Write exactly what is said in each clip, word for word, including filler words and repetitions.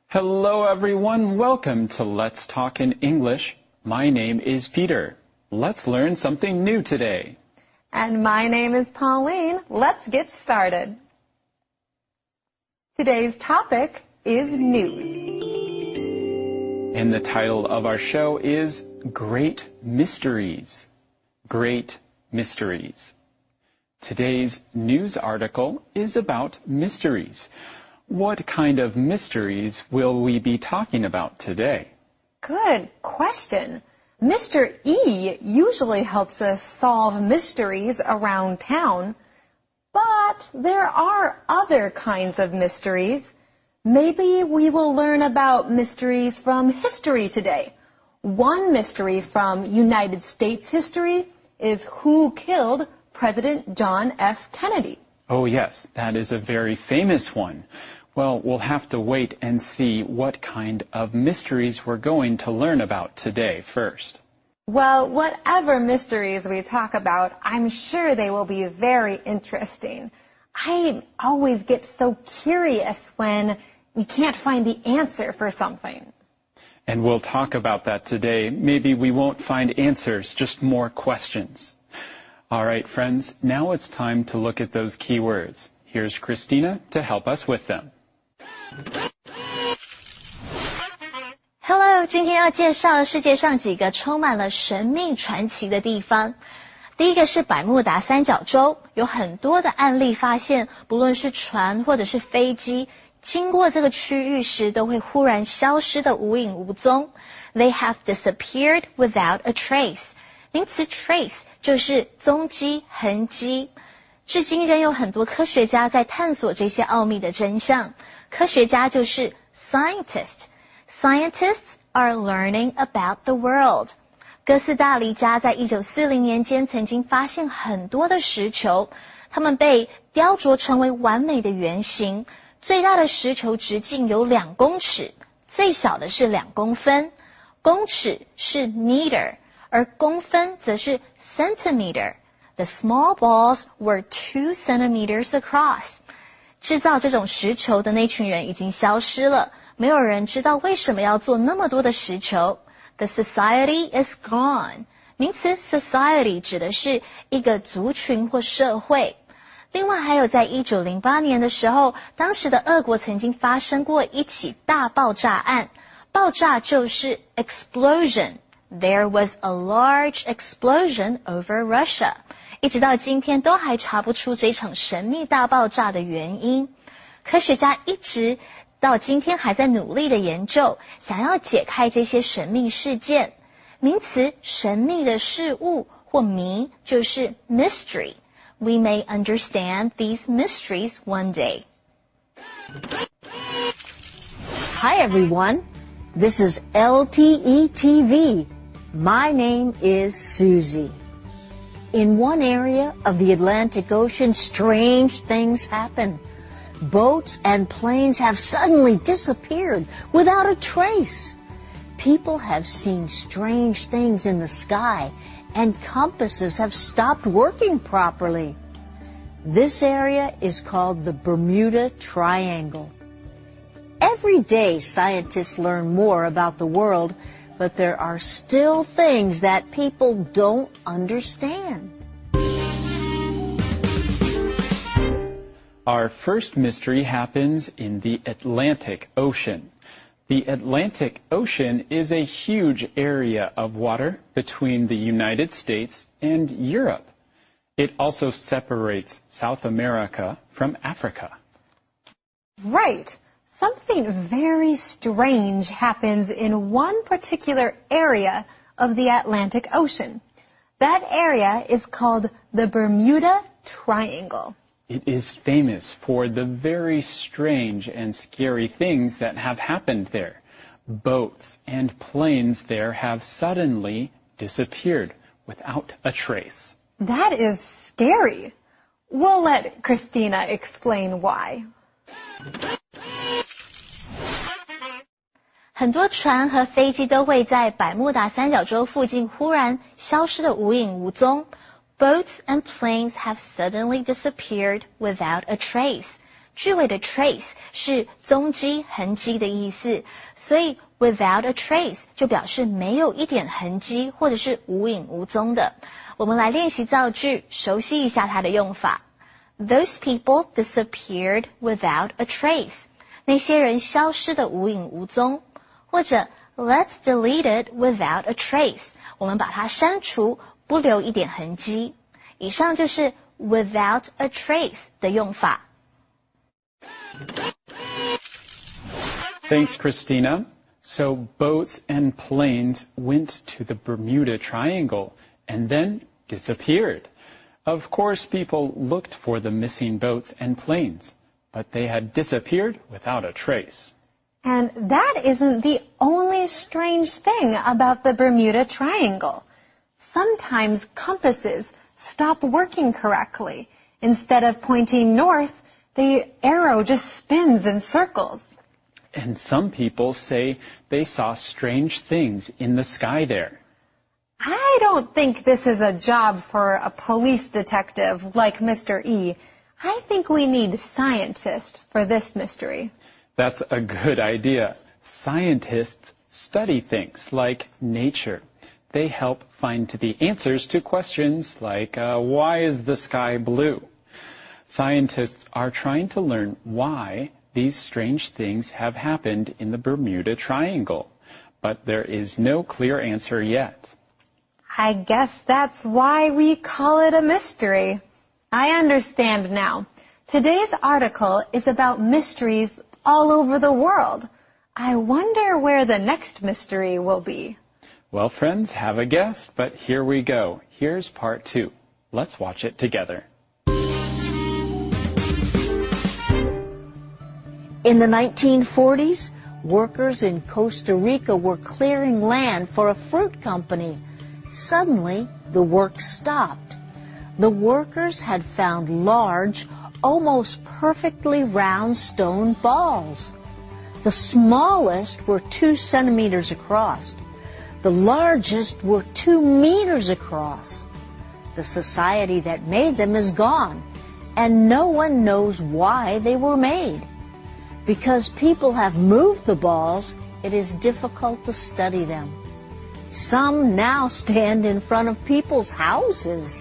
Hello everyone, welcome to Let's Talk in English. My name is Peter. Let's learn something new today. And my name is Pauline. Let's get started. Today's topic is news. And the title of our show is Great Mysteries. Great Mysteries. Today's news article is about mysteries. What kind of mysteries will we be talking about today? Good question. Mister E usually helps us solve mysteries around town, but there are other kinds of mysteries. Maybe we will learn about mysteries from history today. One mystery from United States history is who killed President John F. Kennedy. Oh yes, that is a very famous one. Well, we'll have to wait and see what kind of mysteries we're going to learn about today first. Well, whatever mysteries we talk about, I'm sure they will be very interesting. I always get so curious when we can't find the answer for something. And we'll talk about that today. Maybe we won't find answers, just more questions. All right, friends, now it's time to look at those keywords. Here's Christina to help us with them. Hello, 今天要介绍世界上几个充满了神秘传奇的地方。第一个是百慕达三角洲，有很多的案例发现，不论是船或者是飞机，经过这个区域时都会忽然消失的无影无踪。They have disappeared without a trace. 名词 trace 就是踪迹、痕迹。至今仍有很多科学家在探索这些奥秘的真相。科学家就是 scientist。Scientists are learning about the world. 哥斯大黎加在一九四零年间曾经发现很多的石球，它们被雕琢成为完美的圆形。最大的石球直径有两公尺，最小的是两公分。公尺是 meter， 而公分则是 centimeter。The small balls were two centimeters across. 制造这种石球的那群人已经消失了，没有人知道为什么要做那么多的石球。The society is gone. 名词 society 指的是一个族群或社会。另外还有在一九零八年的时候，当时的俄国曾经发生过一起大爆炸案。爆炸就是 explosion.There was a large explosion over Russia. 一直到今天都还查不出这场神秘大爆炸的原因。科学家一直到今天还在努力的研究，想要解开这些神秘事件。名词神秘的事物或谜就是 mystery. We may understand these mysteries one day. Hi everyone. This is L T E T V.My name is Susie. In one area of the Atlantic Ocean, strange things happen. Boats and planes have suddenly disappeared without a trace. People have seen strange things in the sky, and compasses have stopped working properly. This area is called the Bermuda Triangle. Every day, scientists learn more about the world,But there are still things that people don't understand. Our first mystery happens in the Atlantic Ocean. The Atlantic Ocean is a huge area of water between the United States and Europe. It also separates South America from Africa. Right.Something very strange happens in one particular area of the Atlantic Ocean. That area is called the Bermuda Triangle. It is famous for the very strange and scary things that have happened there. Boats and planes there have suddenly disappeared without a trace. That is scary. We'll let Christina explain why. 很多船和飞机都会在百慕达三角洲附近忽然消失得无影无踪。Boats and planes have suddenly disappeared without a trace. 句尾的 trace 是踪迹、痕迹的意思，所以 without a trace 就表示没有一点痕迹或者是无影无踪的。我们来练习造句，熟悉一下它的用法。Those people disappeared without a trace. 那些人消失的无影无踪。或者 Let's delete it without a trace. 我们把它删除，不留一点痕迹。以上就是 without a trace 的用法。 Thanks, Christina. So boats and planes went to the Bermuda Triangle and then disappeared. Of course, people looked for the missing boats and planes, but they had disappeared without a trace. And that isn't the only strange thing about the Bermuda Triangle. Sometimes compasses stop working correctly. Instead of pointing north, the arrow just spins in circles. And some people say they saw strange things in the sky there. I don't think this is a job for a police detective like Mister E. I think we need scientists for this mystery. That's a good idea. Scientists study things like nature. They help find the answers to questions like, uh, why is the sky blue? Scientists are trying to learn why these strange things have happened in the Bermuda Triangle, but there is no clear answer yet. I guess that's why we call it a mystery. I understand now. Today's article is about mysteries all over the world. I wonder where the next mystery will be. Well, friends, have a guess, but here we go. Here's part two. Let's watch it together. In the nineteen forties, workers in Costa Rica were clearing land for a fruit company. Suddenly, the work stopped. The workers had found large, almost perfectly round stone balls. The smallest were two centimeters across. The largest were two meters across. The society that made them is gone, and no one knows why they were made. Because people have moved the balls, it is difficult to study them. Some now stand in front of people's houses.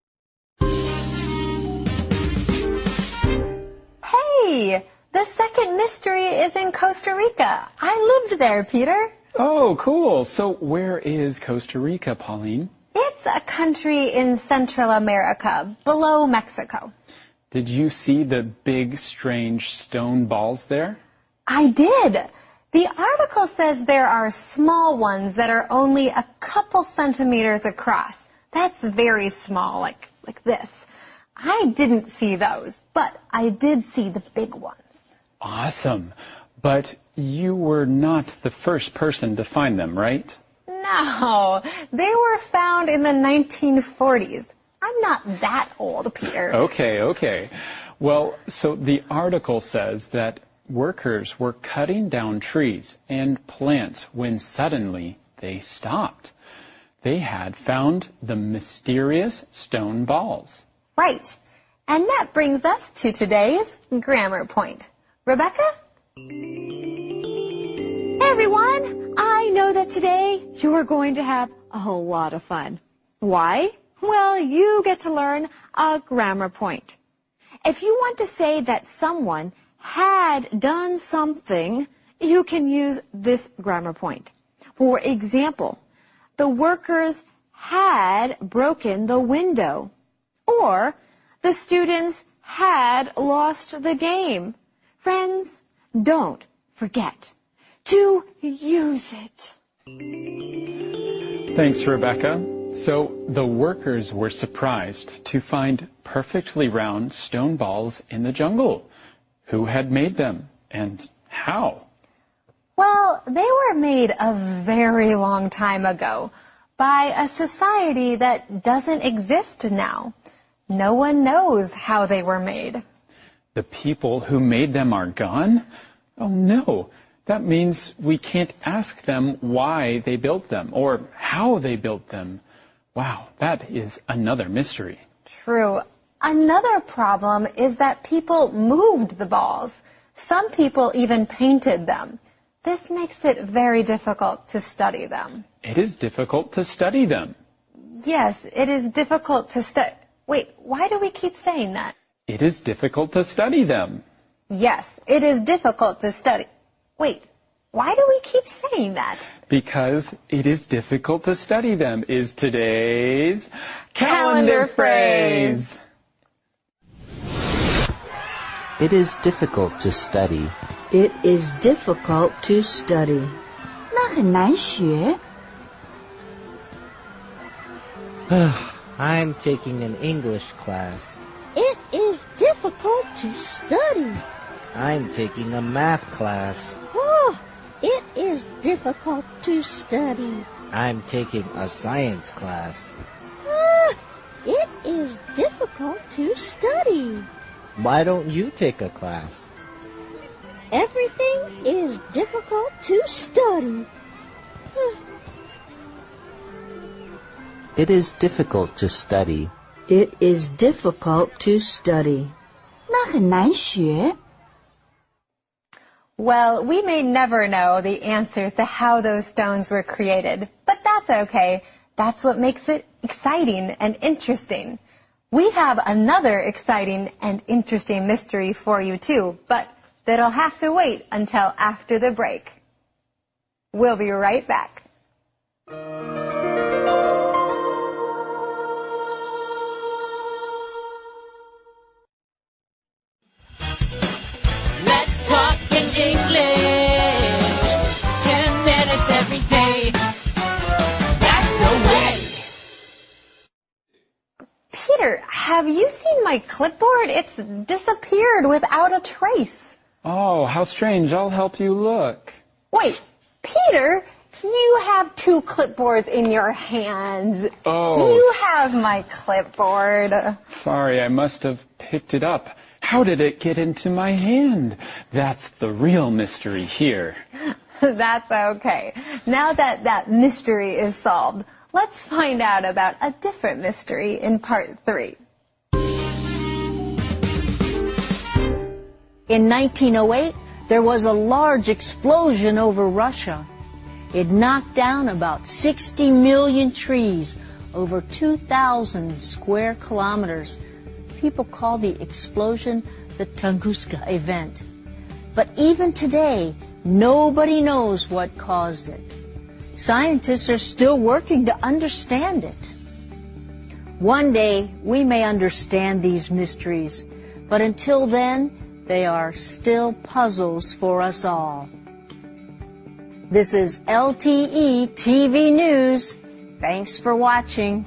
Hey, the second mystery is in Costa Rica. I lived there, Peter. Oh, cool. So where is Costa Rica, Pauline? It's a country in Central America, below Mexico. Did you see the big, strange stone balls there? I did. The article says there are small ones that are only a couple centimeters across. That's very small, like, like this. I didn't see those, but I did see the big ones. Awesome. But you were not the first person to find them, right? No, they were found in the nineteen forties. I'm not that old, Peter. Okay, okay. Well, so the article says that workers were cutting down trees and plants when suddenly they stopped. They had found the mysterious stone balls. Right. And that brings us to today's grammar point. Rebecca? Hey everyone! I know that today you're going to have a whole lot of fun. Why? Well, you get to learn a grammar point. If you want to say that someone had done something, you can use this grammar point. For example, the workers had broken the window. Or, the students had lost the game. Friends, don't forget to use it. Thanks, Rebecca. So the workers were surprised to find perfectly round stone balls in the jungle. Who had made them and how? Well, they were made a very long time ago by a society that doesn't exist now. No one knows how they were made. The people who made them are gone? Oh no, that means we can't ask them why they built them or how they built them. Wow, that is another mystery. True. Another problem is that people moved the balls. Some people even painted them. This makes it very difficult to study them. It is difficult to study them. Yes, it is difficult to study. Wait, why do we keep saying that? It is difficult to study them. Yes, it is difficult to study. Wait, why do we keep saying that? Because it is difficult to study them is today's calendar phrase. It is difficult to study. It is difficult to study. 那很难学。 I'm taking an English class. It is difficult to study. I'm taking a math class. Oh, it is difficult to study. I'm taking a science class. Ah, it is difficult to study. Why don't you take a class? Everything is difficult to study. It is difficult to study. It is difficult to study. 那很难学。 Well, we may never know the answers to how those stones were created, but that's okay. That's what makes it exciting and interesting. We have another exciting and interesting mystery for you too, but that'll have to wait until after the break. We'll be right back. Let's talk in English. Ten minutes every day. That's the way. Peter, have you seen my clipboard? It's disappeared without a trace. Oh, how strange. I'll help you look. Wait, Peter, you have two clipboards in your hands. Oh. You have my clipboard. Sorry, I must have picked it up. How did it get into my hand? That's the real mystery here. That's okay. Now that that mystery is solved, let's find out about a different mystery in part three. In nineteen oh eight, there was a large explosion over Russia. It knocked down about sixty million trees over two thousand square kilometers. People call the explosion the Tunguska event. But even today, nobody knows what caused it. Scientists are still working to understand it. One day, we may understand these mysteries, but until then, they are still puzzles for us all. This is L T E T V News. Thanks for watching.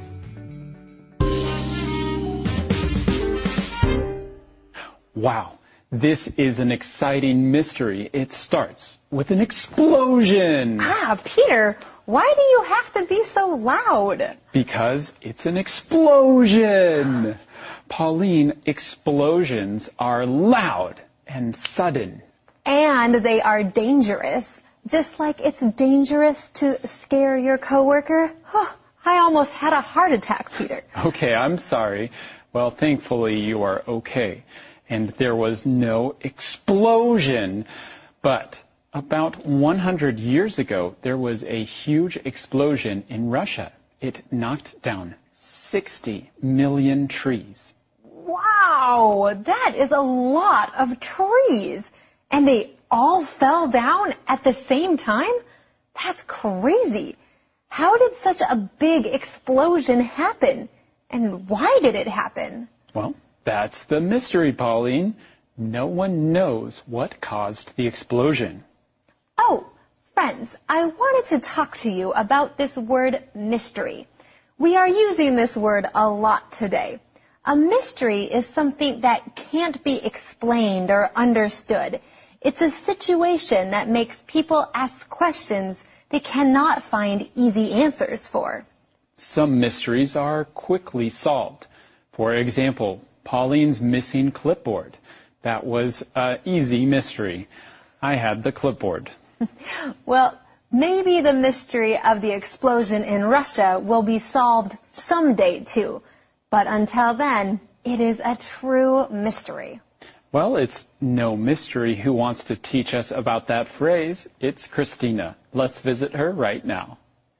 Wow, this is an exciting mystery. It starts with an explosion. Ah, Peter, why do you have to be so loud? Because it's an explosion. Pauline, explosions are loud and sudden. And they are dangerous. Just like it's dangerous to scare your coworker. Oh, I almost had a heart attack, Peter. Okay, I'm sorry. Well, thankfully you are okay. And there was no explosion. But about one hundred years ago, there was a huge explosion in Russia. It knocked down sixty million trees. Wow, that is a lot of trees. And they all fell down at the same time? That's crazy. How did such a big explosion happen? And why did it happen? Well, that's the mystery, Pauline. No one knows what caused the explosion. Oh, friends, I wanted to talk to you about this word mystery. We are using this word a lot today. A mystery is something that can't be explained or understood. It's a situation that makes people ask questions they cannot find easy answers for. Some mysteries are quickly solved. For example, Pauline's missing clipboard. That was an easy mystery. I had the clipboard. Well, maybe the mystery of the explosion in Russia will be solved someday too. But until then, It is a true mystery. Well, it's no mystery who wants to teach us about that phrase. It's Christina. Let's visit her right now.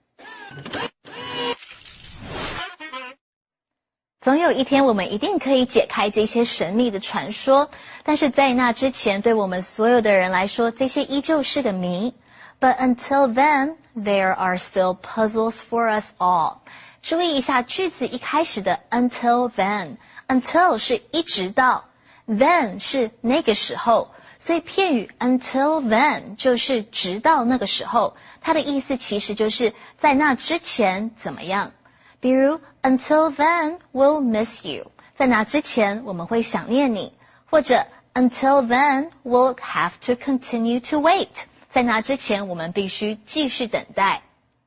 总有一天我们一定可以解开这些神秘的传说，但是在那之前，对我们所有的人来说，这些依旧是个谜。But until then, there are still puzzles for us all. 注意一下句子一开始的 until then。until 是一直到， then 是那个时候，所以片语 until then 就是直到那个时候，它的意思其实就是在那之前怎么样。比如 until then we'll miss you， 在那之前我们会想念你，或者 until then we'll have to continue to wait， 在那之前我们必须继续等待。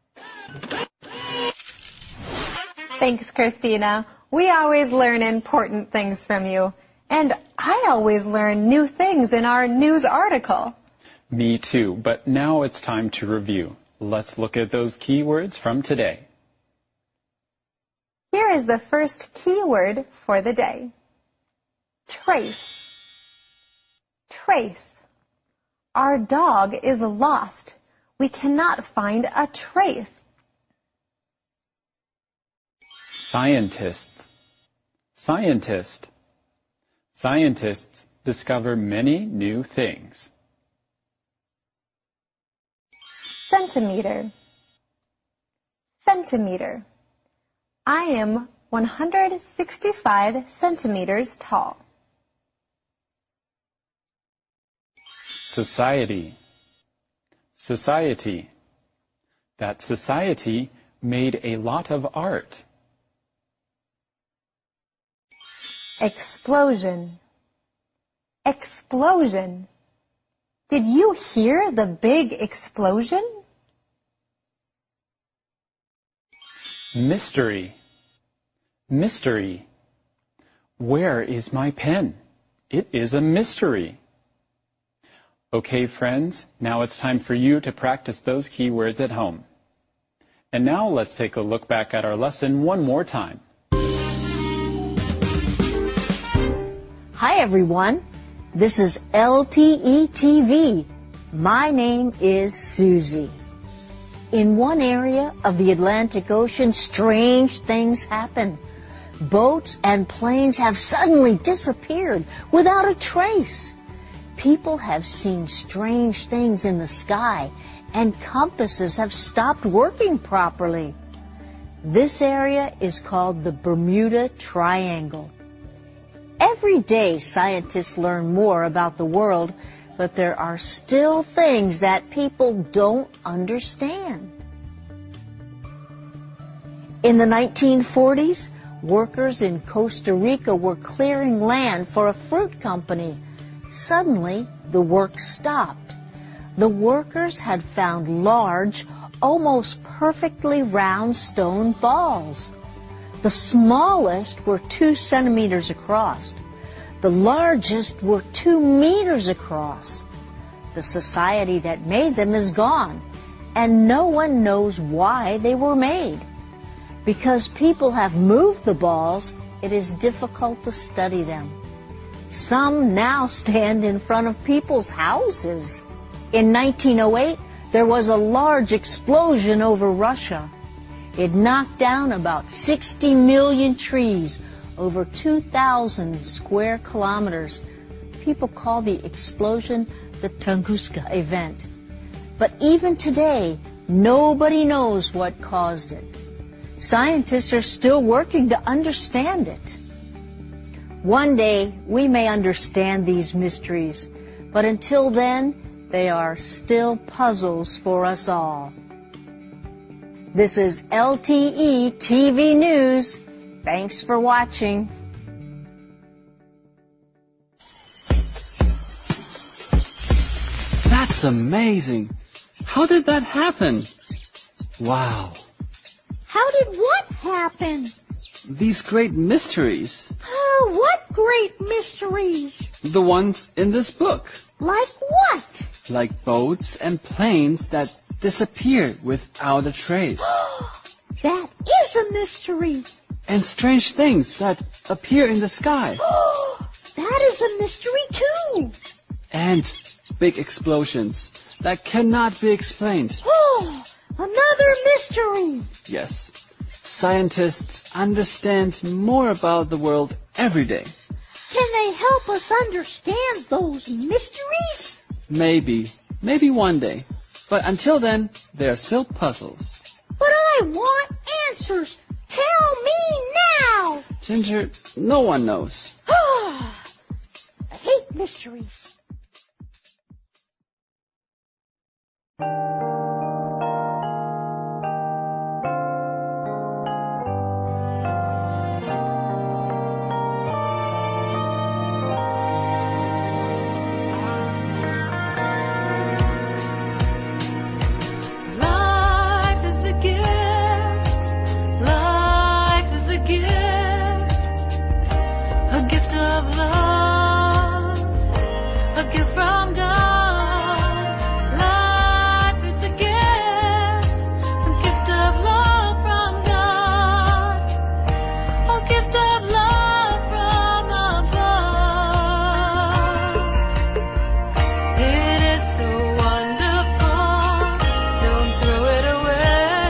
Thanks, Christina. We always learn important things from you. And I always learn new things in our news article. Me too, but now it's time to review. Let's look at those keywords from today. Here is the first keyword for the day. Trace. Trace. Our dog is lost. We cannot find a trace. Scientist. Scientist. Scientists discover many new things. Centimeter. Centimeter. I am one hundred sixty-five centimeters tall. Society. Society. That society made a lot of art. Explosion. Explosion. Did you hear the big explosion? Mystery. Mystery. Where is my pen? It is a mystery. Okay, friends, now it's time for you to practice those keywords at home. And now let's take a look back at our lesson one more time. Hi, everyone. This is L T E T V. My name is Susie. In one area of the Atlantic Ocean, strange things happen. Boats and planes have suddenly disappeared without a trace. People have seen strange things in the sky, and compasses have stopped working properly. This area is called the Bermuda Triangle. Every day, scientists learn more about the world, but there are still things that people don't understand. In the nineteen forties, workers in Costa Rica were clearing land for a fruit company. Suddenly, the work stopped. The workers had found large, almost perfectly round stone balls. The smallest were two centimeters across. The largest were two meters across. The society that made them is gone, and no one knows why they were made. Because people have moved the balls, it is difficult to study them. Some now stand in front of people's houses. In nineteen oh eight, there was a large explosion over Russia. It knocked down about sixty million trees over two thousand square kilometers. People call the explosion the Tunguska event. But even today, nobody knows what caused it. Scientists are still working to understand it. One day, we may understand these mysteries, but until then, they are still puzzles for us all. This is L T E T V News. Thanks for watching. That's amazing. How did that happen? Wow. How did what happen? These great mysteries. Oh, what great mysteries? The ones in this book. Like what? Like boats and planes that disappeared without a trace. That is a mystery. and strange things that appear in the sky. That is a mystery too. And big explosions that cannot be explained. Oh, another mystery. Yes, scientists understand more about the world every day. Can they help us understand those mysteries? Maybe, maybe one day. But until then, they are still puzzles. But I want answers. Tell me now. Ginger, no one knows. I hate mysteries. Life is a gift. Life is a gift. A gift of love. A gift from God. Life is a gift. A gift of love from God. A gift of love from above. It is so wonderful. Don't throw it away.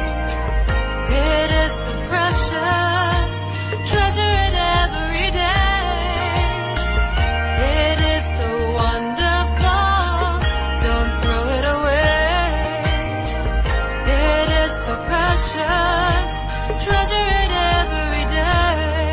It is so precious. Treasure it every day. It is so wonderful. Don't throw it away. It is so precious. Treasure it every day.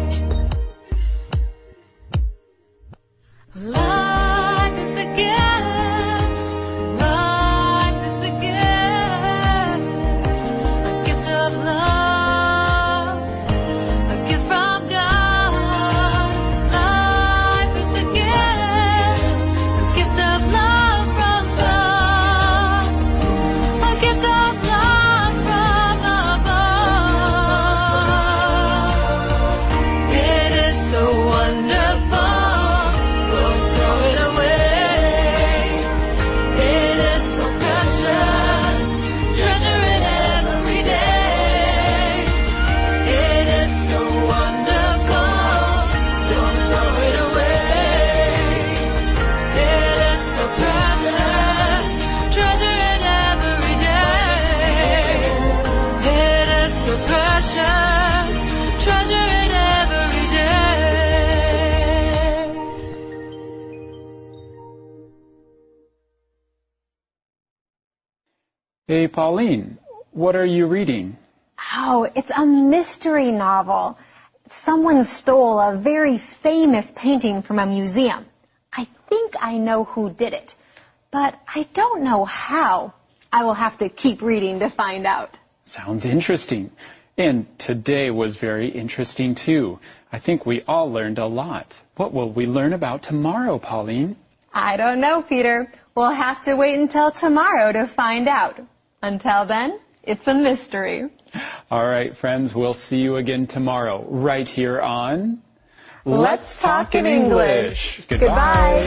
Life is a gift. Life is a gift. A gift of love. A gift from God. Life is a gift. A gift of love from God. A gift of love from above. It is so wonderful. Don't throw it away. It is so precious. Treasure it every day. It is so wonderful. Don't throw it away. It is so precious. Treasure it every day. It is so precious. Treasure it every day. Hey, Pauline, what are you reading? Oh, it's a mystery novel. Someone stole a very famous painting from a museum. I think I know who did it, but I don't know how. I will have to keep reading to find out. Sounds interesting. And today was very interesting too. I think we all learned a lot. What will we learn about tomorrow, Pauline? I don't know, Peter. We'll have to wait until tomorrow to find out. Until then, it's a mystery. All right, friends, we'll see you again tomorrow right here on Let's Talk in English. Goodbye. Goodbye.